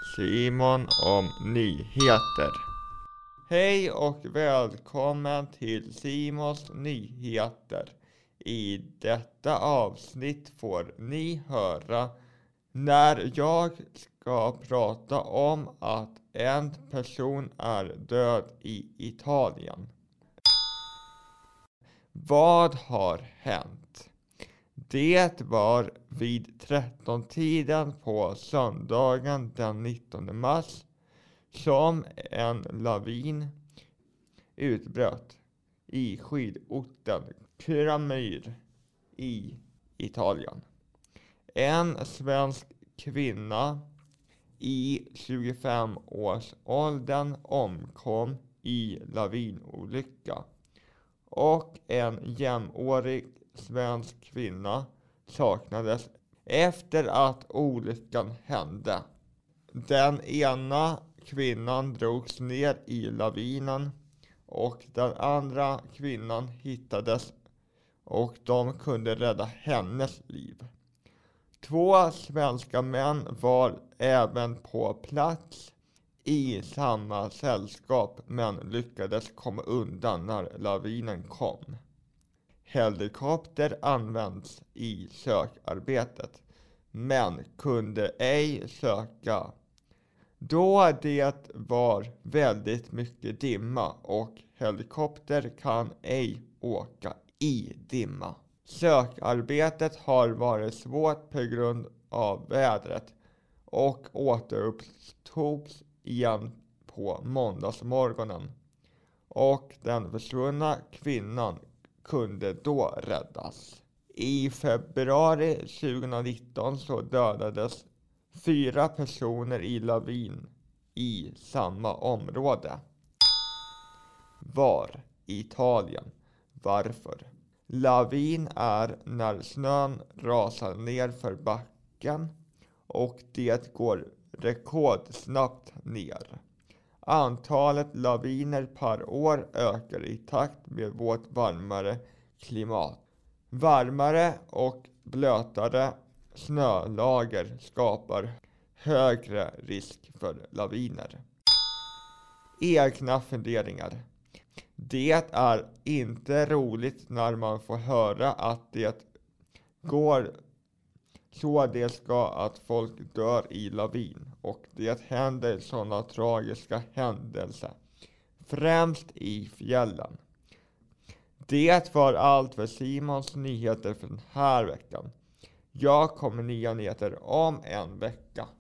Simon om nyheter. Hej och välkommen till Simons nyheter. I detta avsnitt får ni höra när jag ska prata om att en person är död i Italien. Vad har hänt? Det var vid 13-tiden på söndagen den 19 mars som en lavin utbröt i skidorten Curamyr i Italien. En svensk kvinna i 25-årsåldern omkom i lavinolycka och en jämnårig svensk kvinna saknades efter att olyckan hände. Den ena kvinnan drogs ner i lavinen och den andra kvinnan hittades och de kunde rädda hennes liv. 2 svenska män var även på plats i samma sällskap men lyckades komma undan när lavinen kom. Helikopter används i sökarbetet men kunde ej söka då det var väldigt mycket dimma och helikopter kan ej åka i dimma. Sökarbetet har varit svårt på grund av vädret och återupptogs igen på måndagsmorgonen och den försvunna kvinnan kunde då räddas. I februari 2019 så dödades 4 personer i lavin i samma område. Var? Italien. Varför? Lavin är när snön rasar ner för backen och det går rekordsnabbt ner. Antalet laviner per år ökar i takt med vårt varmare klimat. Varmare och blötare snölager skapar högre risk för laviner. Egna funderingar. Det är inte roligt när man får höra att det går så det ska att folk dör i lavin och det händer sådana tragiska händelser, främst i fjällen. Det var allt för Simons nyheter för den här veckan. Jag kommer nya nyheter om en vecka.